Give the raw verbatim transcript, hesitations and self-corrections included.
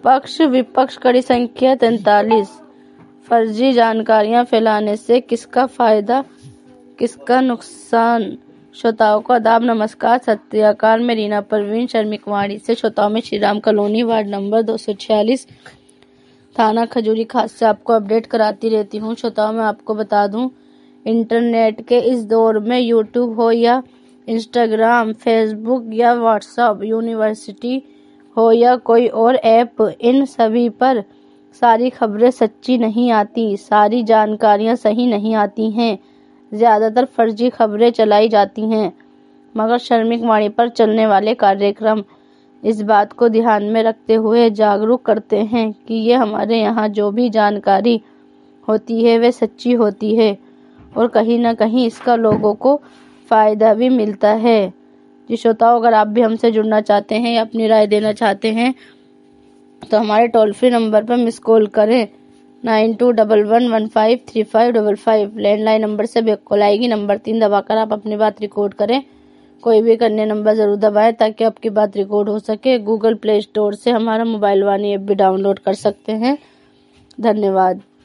पक्ष विपक्ष कड़ी संख्या तैंतालीस। फर्जी जानकारियां फैलाने से किसका फायदा किसका नुकसान। श्रोताओं को आदाब, नमस्कार, सत्याकाल। मैं रीना परवीन शर्मिक वाणी से श्रोताओं में Shri Ram colony ward number दो सौ छियालीस थाना खजूरी खास से आपको अपडेट कराती रहती हूँ। श्रोताओं मैं आपको बता दूं, इंटरनेट के इस दौर में यूट्यूब हो या इंस्टाग्राम, फेसबुक या व्हाट्सएप, यूनिवर्सिटी हो या कोई और ऐप, इन सभी पर सारी खबरें सच्ची नहीं आती, सारी जानकारियां सही नहीं आती हैं। ज़्यादातर फर्जी खबरें चलाई जाती हैं। मगर शर्मिक वाणी पर चलने वाले कार्यक्रम इस बात को ध्यान में रखते हुए जागरूक करते हैं कि ये हमारे यहाँ जो भी जानकारी होती है वे सच्ची होती है और कहीं ना कहीं इसका लोगों को फ़ायदा भी मिलता है। जी श्रोताओं, अगर आप भी हमसे जुड़ना चाहते हैं या अपनी राय देना चाहते हैं तो हमारे टोल फ्री नंबर पर मिस कॉल करें nine two double one one five three five double five. Landline number से बैक कॉल आएगी। नंबर तीन दबाकर आप अपनी बात रिकॉर्ड करें। कोई भी करने नंबर ज़रूर दबाएं ताकि आपकी बात रिकॉर्ड हो सके। गूगल प्ले स्टोर से हमारा मोबाइल वाणी ऐप भी डाउनलोड कर सकते हैं। धन्यवाद।